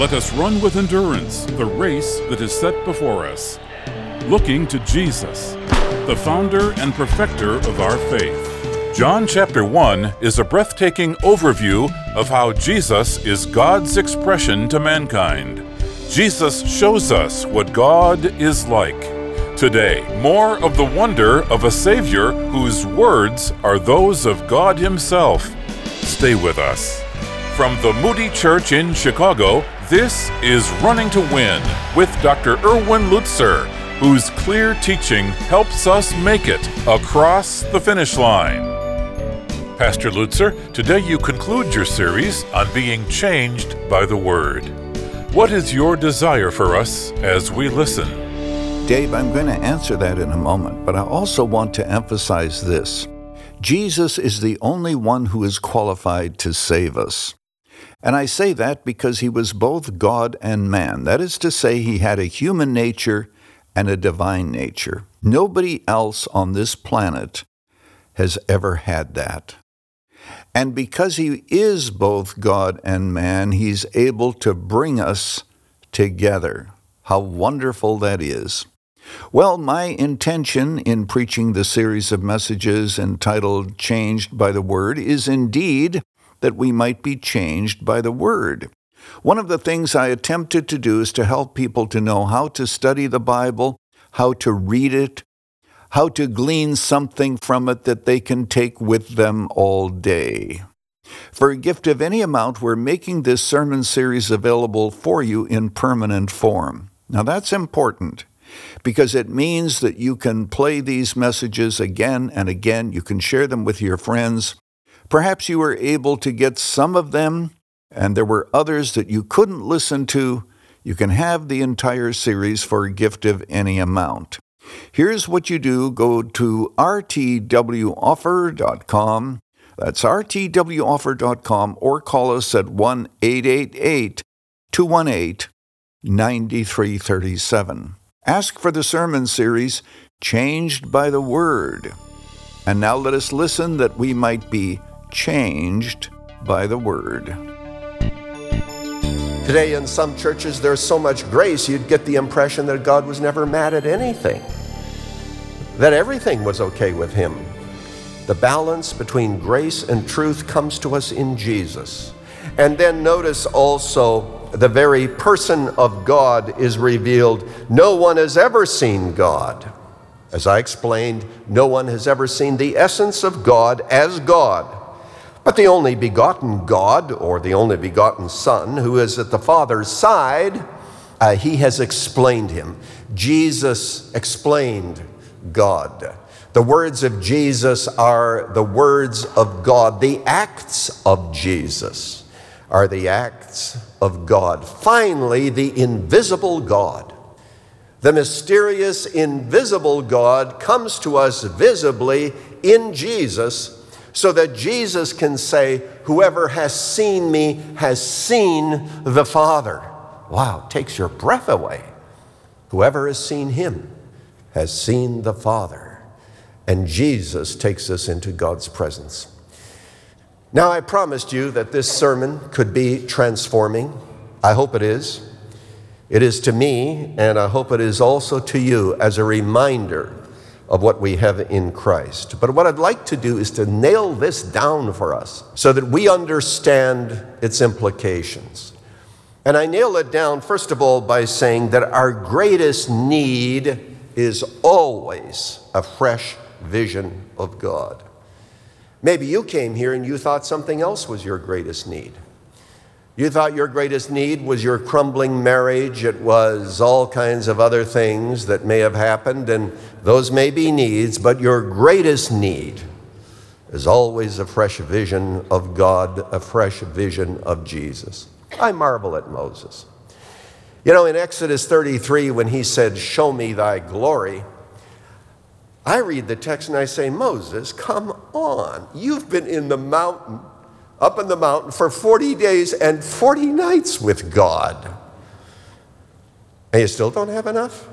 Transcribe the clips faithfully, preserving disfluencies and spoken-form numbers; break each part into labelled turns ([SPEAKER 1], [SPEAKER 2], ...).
[SPEAKER 1] Let us run with endurance the race that is set before us, looking to Jesus, the founder and perfecter of our faith. John chapter one is a breathtaking overview of how Jesus is God's expression to mankind. Jesus shows us what God is like. Today, more of the wonder of a Savior whose words are those of God Himself. Stay with us. From the Moody Church in Chicago, this is Running to Win with Doctor Erwin Lutzer, whose clear teaching helps us make it across the finish line. Pastor Lutzer, today you conclude your series on being changed by the Word. What is your desire for us as we listen?
[SPEAKER 2] Dave, I'm going to answer that in a moment, but I also want to emphasize this. Jesus is the only one who is qualified to save us. And I say that because he was both God and man. That is to say, he had a human nature and a divine nature. Nobody else on this planet has ever had that. And because he is both God and man, he's able to bring us together. How wonderful that is. Well, my intention in preaching the series of messages entitled Changed by the Word is indeed that we might be changed by the Word. One of the things I attempted to do is to help people to know how to study the Bible, how to read it, how to glean something from it that they can take with them all day. For a gift of any amount, we're making this sermon series available for you in permanent form. Now that's important, because it means that you can play these messages again and again. You can share them with your friends. Perhaps you were able to get some of them, and there were others that you couldn't listen to. You can have the entire series for a gift of any amount. Here's what you do. Go to r t w offer dot com. That's r t w offer dot com, or call us at one eight eight eight, two one eight, nine three three seven. Ask for the sermon series, Changed by the Word. And now let us listen that we might be changed by the Word.
[SPEAKER 3] Today in some churches there's so much grace you'd get the impression that God was never mad at anything, that everything was okay with Him. The balance between grace and truth comes to us in Jesus. And then notice also the very person of God is revealed. No one has ever seen God. As I explained, no one has ever seen the essence of God as God. But the only begotten God, or the only begotten Son, who is at the Father's side, uh, he has explained him. Jesus explained God. The words of Jesus are the words of God. The acts of Jesus are the acts of God. Finally, the invisible God. The mysterious, invisible God comes to us visibly in Jesus, so that Jesus can say, whoever has seen me has seen the Father. Wow, takes your breath away. Whoever has seen him has seen the Father. And Jesus takes us into God's presence. Now, I promised you that this sermon could be transforming. I hope it is. It is to me, and I hope it is also to you as a reminder of what we have in Christ. But what I'd like to do is to nail this down for us so that we understand its implications. And I nail it down, first of all, by saying that our greatest need is always a fresh vision of God. Maybe you came here and you thought something else was your greatest need. You thought your greatest need was your crumbling marriage. It was all kinds of other things that may have happened, and those may be needs, but your greatest need is always a fresh vision of God, a fresh vision of Jesus. I marvel at Moses. You know, in Exodus thirty-three, when he said, "Show me thy glory," I read the text and I say, Moses, come on. You've been in the mountain up in the mountain for forty days and forty nights with God. And you still don't have enough?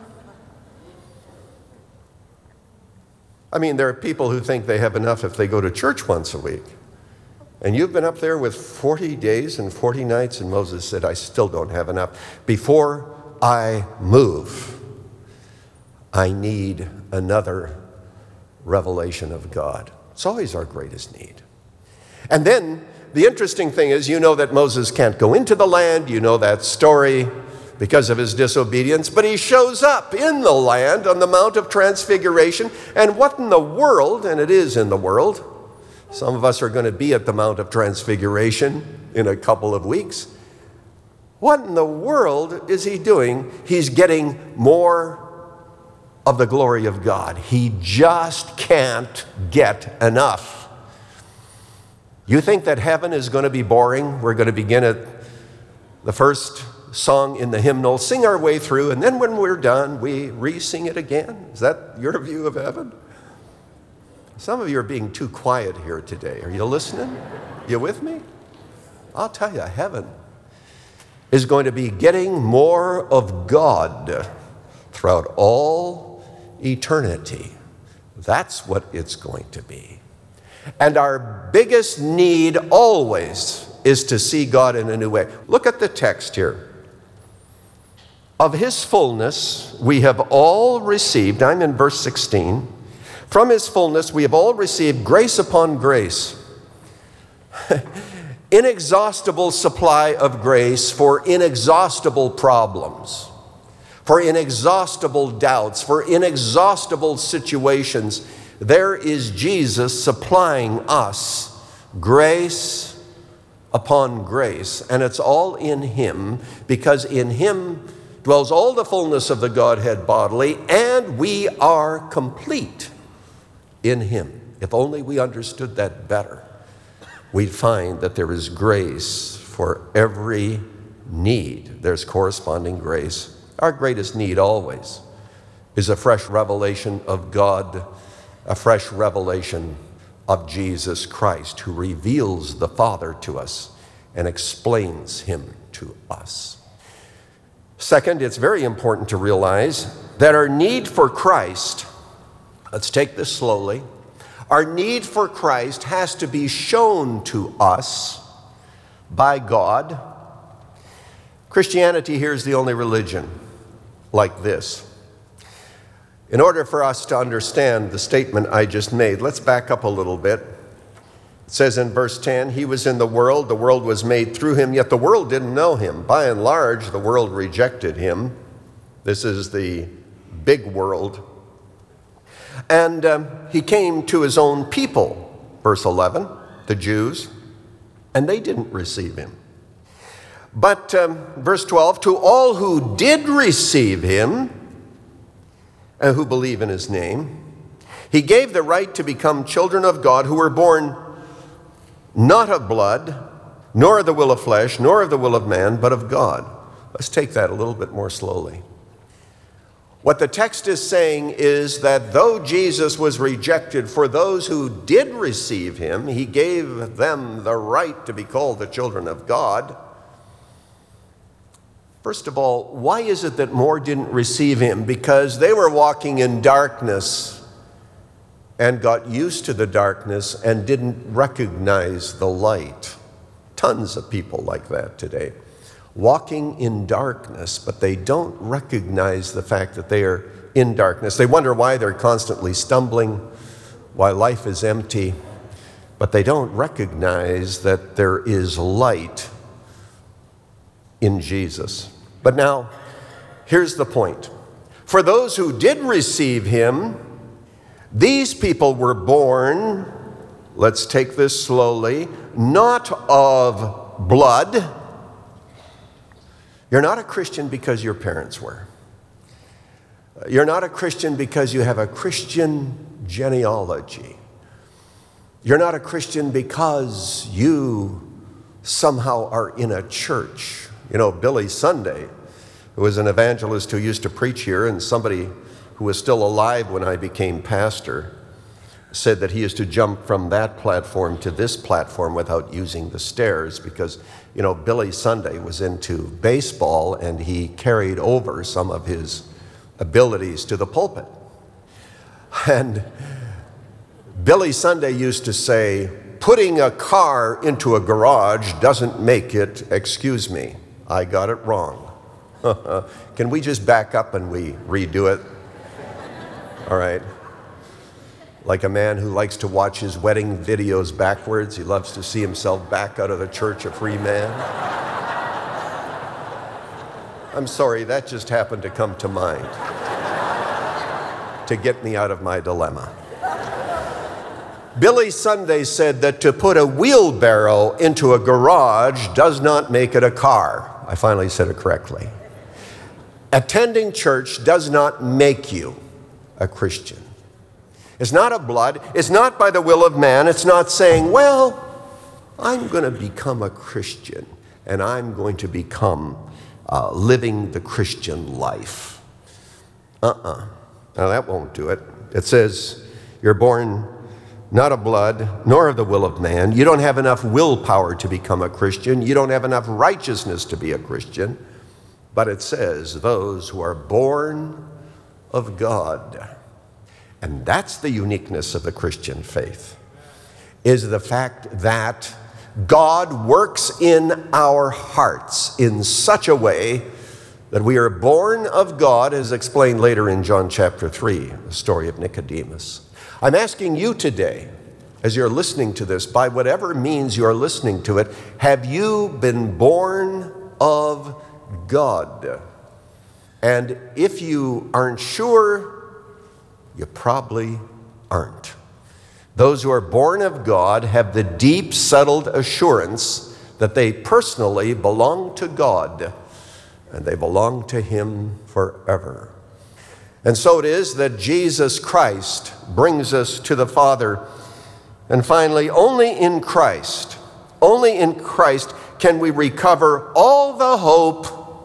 [SPEAKER 3] I mean, there are people who think they have enough if they go to church once a week. And you've been up there with forty days and forty nights, and Moses said, I still don't have enough. Before I move, I need another revelation of God. It's always our greatest need. And then the interesting thing is, you know that Moses can't go into the land. You know that story because of his disobedience. But he shows up in the land on the Mount of Transfiguration. And what in the world, and it is in the world, some of us are going to be at the Mount of Transfiguration in a couple of weeks. What in the world is he doing? He's getting more of the glory of God. He just can't get enough. You think that heaven is going to be boring? We're going to begin at the first song in the hymnal, sing our way through, and then when we're done, we re-sing it again? Is that your view of heaven? Some of you are being too quiet here today. Are you listening? You with me? I'll tell you, heaven is going to be getting more of God throughout all eternity. That's what it's going to be. And our biggest need always is to see God in a new way. Look at the text here. Of his fullness we have all received, I'm in verse sixteen, from his fullness we have all received grace upon grace. Inexhaustible supply of grace for inexhaustible problems, for inexhaustible doubts, for inexhaustible situations. There is Jesus supplying us grace upon grace, and it's all in him, because in him dwells all the fullness of the Godhead bodily, and we are complete in him. If only we understood that better, we'd find that there is grace for every need. There's corresponding grace. Our greatest need always is a fresh revelation of God, a fresh revelation of Jesus Christ, who reveals the Father to us and explains him to us. Second, it's very important to realize that our need for Christ, let's take this slowly, our need for Christ has to be shown to us by God. Christianity here is the only religion like this. In order for us to understand the statement I just made, let's back up a little bit. It says in verse ten, he was in the world, the world was made through him, yet the world didn't know him. By and large, the world rejected him. This is the big world. And um, he came to his own people, verse eleven, the Jews, and they didn't receive him. But um, verse twelve, to all who did receive him, and who believe in his name, he gave the right to become children of God, who were born not of blood, nor of the will of flesh, nor of the will of man, but of God. Let's take that a little bit more slowly. What the text is saying is that though Jesus was rejected, for those who did receive him, he gave them the right to be called the children of God. First of all, why is it that more didn't receive him? Because they were walking in darkness and got used to the darkness and didn't recognize the light. Tons of people like that today. Walking in darkness, but they don't recognize the fact that they are in darkness. They wonder why they're constantly stumbling, why life is empty, but they don't recognize that there is light in Jesus. But now, here's the point. For those who did receive him, these people were born, let's take this slowly, not of blood. You're not a Christian because your parents were. You're not a Christian because you have a Christian genealogy. You're not a Christian because you somehow are in a church. You know, Billy Sunday, who was an evangelist who used to preach here, and somebody who was still alive when I became pastor, said that he used to jump from that platform to this platform without using the stairs because, you know, Billy Sunday was into baseball and he carried over some of his abilities to the pulpit. And Billy Sunday used to say, putting a car into a garage doesn't make it, excuse me, I got it wrong. Can we just back up and we redo it? All right. Like a man who likes to watch his wedding videos backwards. He loves to see himself back out of the church a free man. I'm sorry, that just happened to come to mind to get me out of my dilemma. Billy Sunday said that to put a wheelbarrow into a garage does not make it a car. I finally said it correctly. Attending church does not make you a Christian. It's not of blood. It's not by the will of man. It's not saying, well, I'm going to become a Christian and I'm going to become uh, living the Christian life. Uh-uh. Now that won't do it. It says you're born not of blood, nor of the will of man. You don't have enough willpower to become a Christian. You don't have enough righteousness to be a Christian. But it says those who are born of God. And that's the uniqueness of the Christian faith, is the fact that God works in our hearts in such a way that we are born of God, as explained later in John chapter three, the story of Nicodemus. I'm asking you today, as you're listening to this, by whatever means you're listening to it, have you been born of God? And if you aren't sure, you probably aren't. Those who are born of God have the deep, settled assurance that they personally belong to God, and they belong to Him forever. And so it is that Jesus Christ brings us to the Father. And finally, only in Christ, only in Christ can we recover all the hope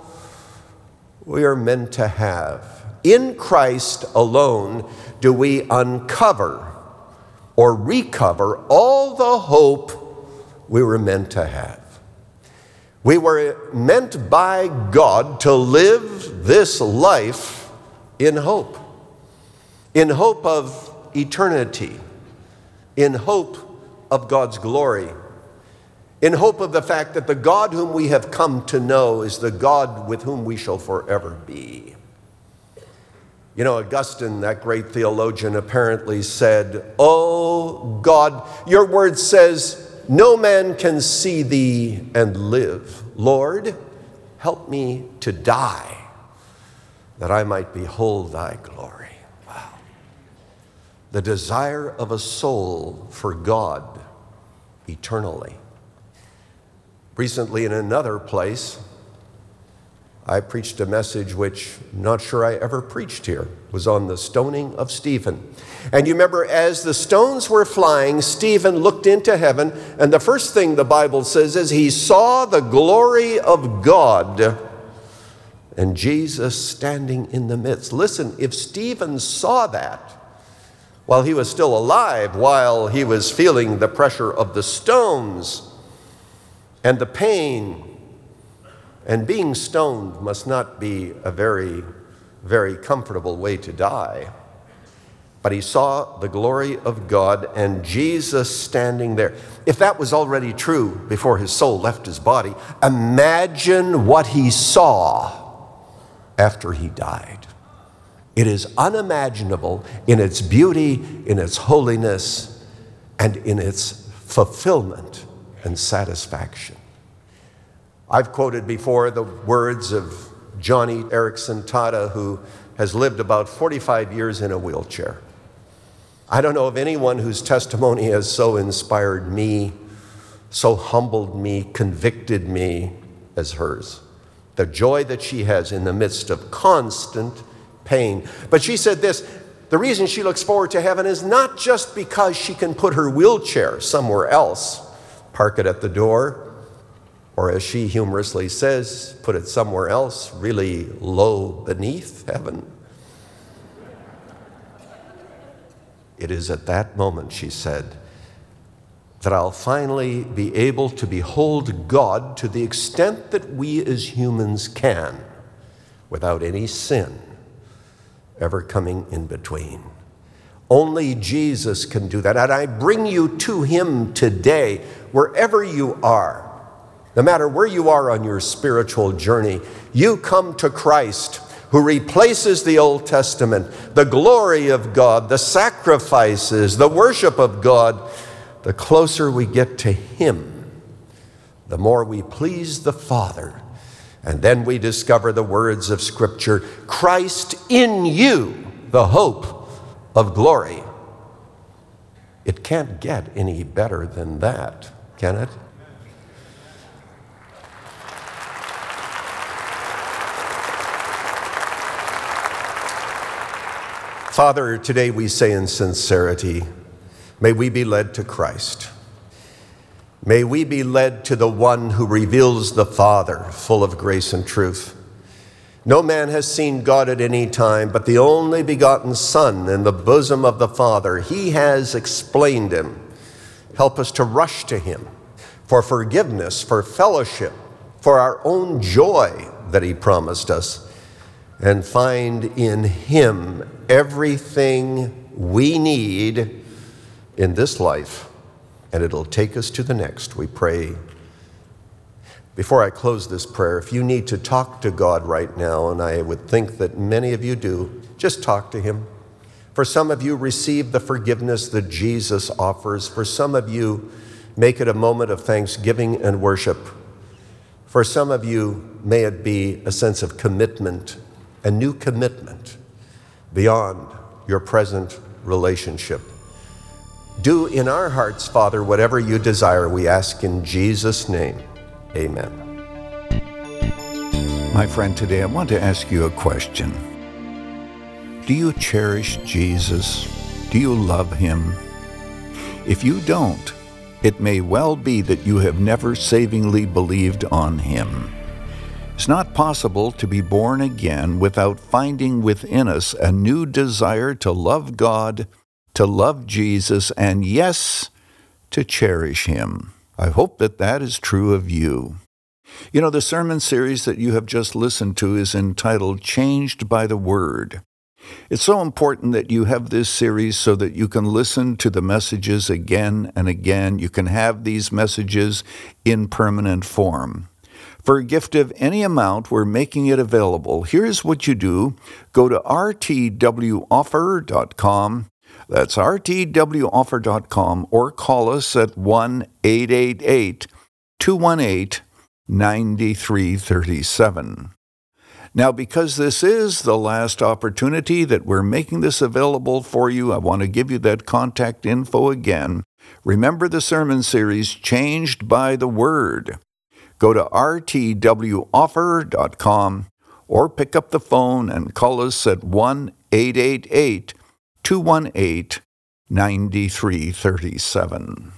[SPEAKER 3] we are meant to have. In Christ alone do we uncover or recover all the hope we were meant to have. We were meant by God to live this life in hope, in hope of eternity, in hope of God's glory, in hope of the fact that the God whom we have come to know is the God with whom we shall forever be. You know, Augustine, that great theologian, apparently said, "Oh God, your word says, no man can see thee and live. Lord, help me to die, that I might behold thy glory." Wow. The desire of a soul for God eternally. Recently, in another place, I preached a message which I'm not sure I ever preached here. It was on the stoning of Stephen. And you remember, as the stones were flying, Stephen looked into heaven, and the first thing the Bible says is he saw the glory of God and Jesus standing in the midst. Listen, if Stephen saw that while he was still alive, while he was feeling the pressure of the stones and the pain, and being stoned must not be a very, very comfortable way to die. But he saw the glory of God and Jesus standing there. If that was already true before his soul left his body, imagine what he saw after he died. It is unimaginable in its beauty, in its holiness, and in its fulfillment and satisfaction. I've quoted before the words of Johnny Erickson Tada, who has lived about forty-five years in a wheelchair. I don't know of anyone whose testimony has so inspired me, so humbled me, convicted me as hers. The joy that she has in the midst of constant pain. But she said this, the reason she looks forward to heaven is not just because she can put her wheelchair somewhere else, park it at the door, or as she humorously says, put it somewhere else, really low beneath heaven. It is at that moment, she said, that I'll finally be able to behold God to the extent that we as humans can, without any sin ever coming in between. Only Jesus can do that. And I bring you to him today, wherever you are. No matter where you are on your spiritual journey, you come to Christ, who replaces the Old Testament, the glory of God, the sacrifices, the worship of God. The closer we get to him, the more we please the Father. And then we discover the words of Scripture, Christ in you, the hope of glory. It can't get any better than that, can it? Father, today we say in sincerity, may we be led to Christ. May we be led to the one who reveals the Father, full of grace and truth. No man has seen God at any time, but the only begotten Son in the bosom of the Father. He has explained him. Help us to rush to him for forgiveness, for fellowship, for our own joy that he promised us, and find in him everything we need in this life, and it'll take us to the next, we pray. Before I close this prayer, if you need to talk to God right now, and I would think that many of you do, just talk to him. For some of you, receive the forgiveness that Jesus offers. For some of you, make it a moment of thanksgiving and worship. For some of you, may it be a sense of commitment, a new commitment beyond your present relationship. Do in our hearts, Father, whatever you desire, we ask in Jesus' name. Amen.
[SPEAKER 2] My friend, today I want to ask you a question. Do you cherish Jesus? Do you love him? If you don't, it may well be that you have never savingly believed on him. It's not possible to be born again without finding within us a new desire to love God, to love Jesus, and yes, to cherish him. I hope that that is true of you. You know, the sermon series that you have just listened to is entitled Changed by the Word. It's so important that you have this series so that you can listen to the messages again and again. You can have these messages in permanent form. For a gift of any amount, we're making it available. Here's what you do. Go to r t w offer dot com. That's r t w offer dot com, or call us at one eight eight eight, two one eight, nine three three seven. Now, because this is the last opportunity that we're making this available for you, I want to give you that contact info again. Remember the sermon series, Changed by the Word. Go to r t w offer dot com or pick up the phone and call us at one eight eight eight, two one eight, nine three three seven.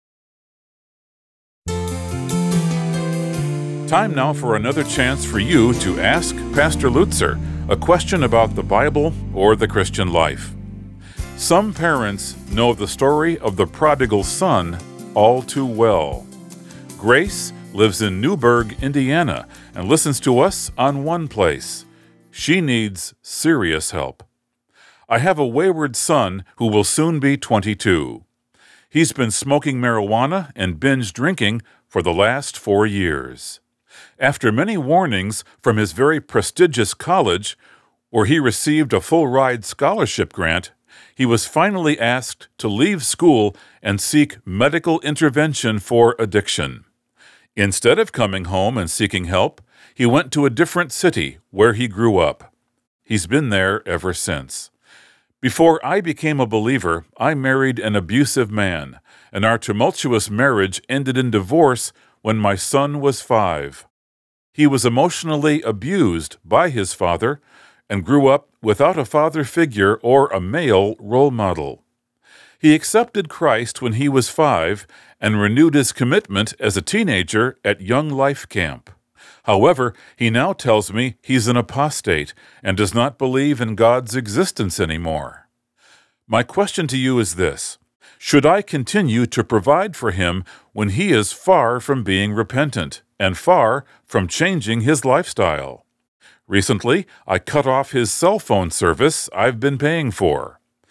[SPEAKER 1] Time now for another chance for you to ask Pastor Lutzer a question about the Bible or the Christian life. Some parents know the story of the prodigal son all too well. Grace lives in Newburgh, Indiana, and listens to us on One Place. She needs serious help. I have a wayward son who will soon be twenty-two. He's been smoking marijuana and binge drinking for the last four years. After many warnings from his very prestigious college, where he received a full-ride scholarship grant, he was finally asked to leave school and seek medical intervention for addiction. Instead of coming home and seeking help, he went to a different city where he grew up. He's been there ever since. Before I became a believer, I married an abusive man, and our tumultuous marriage ended in divorce when my son was five. He was emotionally abused by his father and grew up without a father figure or a male role model. He accepted Christ when he was five and renewed his commitment as a teenager at Young Life Camp. However, he now tells me he's an apostate and does not believe in God's existence anymore. My question to you is this: should I continue to provide for him when he is far from being repentant and far from changing his lifestyle? Recently, I cut off his cell phone service I've been paying for.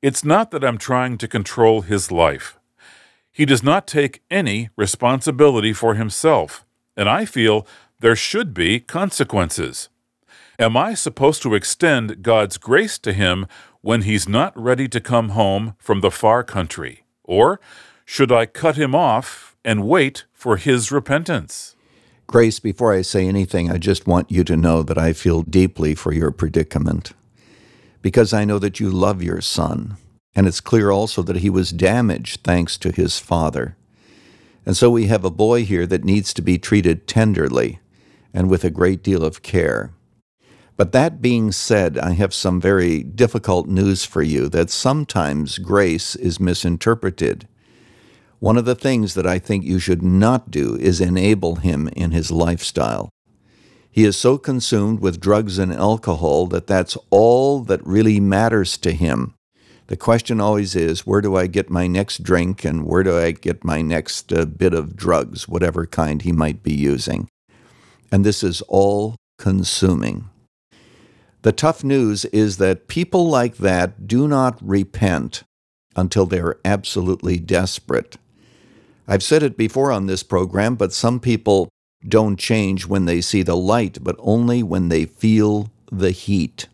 [SPEAKER 1] It's not that I'm trying to control his life. He does not take any responsibility for himself, and I feel there should be consequences. Am I supposed to extend God's grace to him when he's not ready to come home from the far country? Or should I cut him off and wait for his repentance?
[SPEAKER 2] Grace, before I say anything, I just want you to know that I feel deeply for your predicament, because I know that you love your son, and it's clear also that he was damaged thanks to his father. And so we have a boy here that needs to be treated tenderly and with a great deal of care. But that being said, I have some very difficult news for you, that sometimes grace is misinterpreted. One of the things that I think you should not do is enable him in his lifestyle. He is so consumed with drugs and alcohol that that's all that really matters to him. The question always is, where do I get my next drink and where do I get my next uh, bit of drugs, whatever kind he might be using? And this is all consuming. The tough news is that people like that do not repent until they are absolutely desperate. I've said it before on this program, but some people don't change when they see the light, but only when they feel the heat.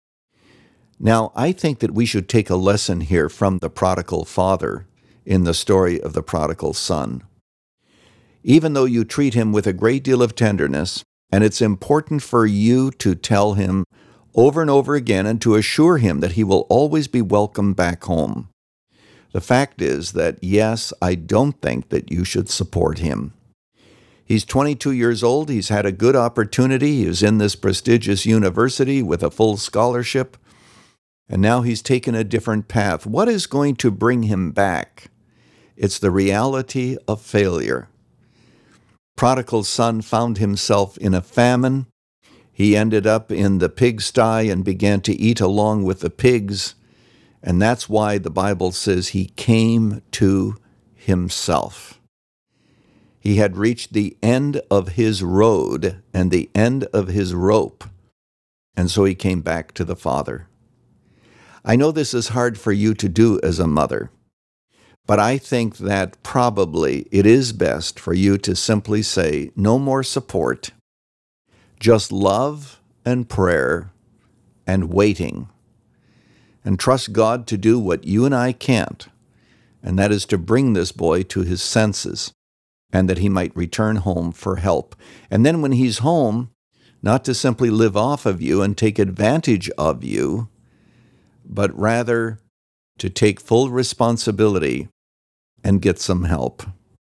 [SPEAKER 2] Now, I think that we should take a lesson here from the prodigal father in the story of the prodigal son. Even though you treat him with a great deal of tenderness, and it's important for you to tell him over and over again and to assure him that he will always be welcome back home. The fact is that, yes, I don't think that you should support him. He's twenty-two years old. He's had a good opportunity. He was in this prestigious university with a full scholarship. And now he's taken a different path. What is going to bring him back? It's the reality of failure. Prodigal son found himself in a famine. He ended up in the pigsty and began to eat along with the pigs. And that's why the Bible says he came to himself. He had reached the end of his road and the end of his rope. And so he came back to the Father. I know this is hard for you to do as a mother, but I think that probably it is best for you to simply say, no more support, just love and prayer and waiting, and trust God to do what you and I can't, and that is to bring this boy to his senses, and that he might return home for help. And then when he's home, not to simply live off of you and take advantage of you, but rather to take full responsibility and get some help.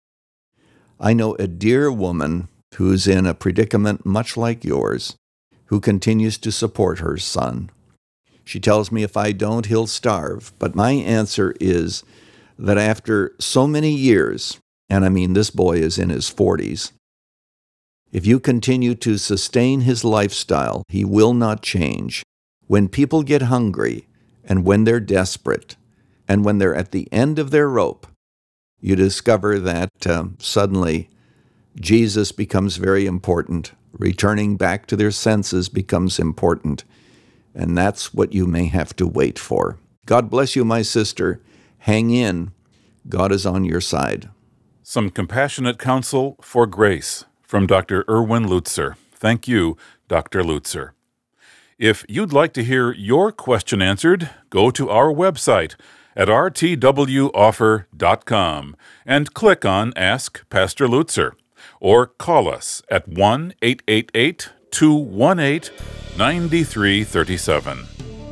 [SPEAKER 2] I know a dear woman who's in a predicament much like yours, who continues to support her son. She tells me if I don't, he'll starve. But my answer is that after so many years, and I mean this boy is in his forties, if you continue to sustain his lifestyle, he will not change. When people get hungry, and when they're desperate, and when they're at the end of their rope, you discover that um, suddenly Jesus becomes very important. Returning back to their senses becomes important. And that's what you may have to wait for. God bless you, my sister. Hang in. God is on your side.
[SPEAKER 1] Some compassionate counsel for grace from Doctor Erwin Lutzer. Thank you, Doctor Lutzer. If you'd like to hear your question answered, go to our website at r t w offer dot com and click on Ask Pastor Lutzer, or call us at one eight eight eight, two one eight, nine three three seven.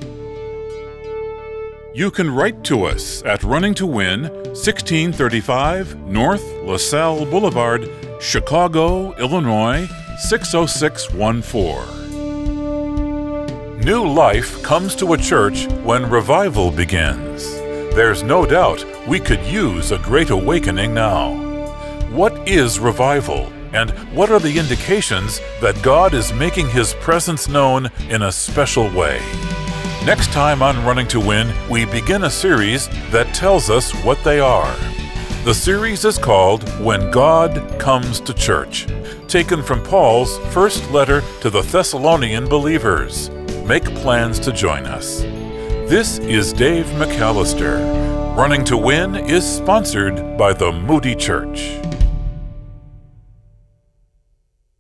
[SPEAKER 1] You can write to us at Running to Win, sixteen thirty-five North LaSalle Boulevard, Chicago, Illinois, six oh six one four. New life comes to a church when revival begins. There's no doubt we could use a great awakening now. What is revival, and what are the indications that God is making His presence known in a special way? Next time on Running to Win, we begin a series that tells us what they are. The series is called When God Comes to Church, taken from Paul's first letter to the Thessalonian believers. Make plans to join us. This is Dave McAllister. Running to Win is sponsored by the Moody Church.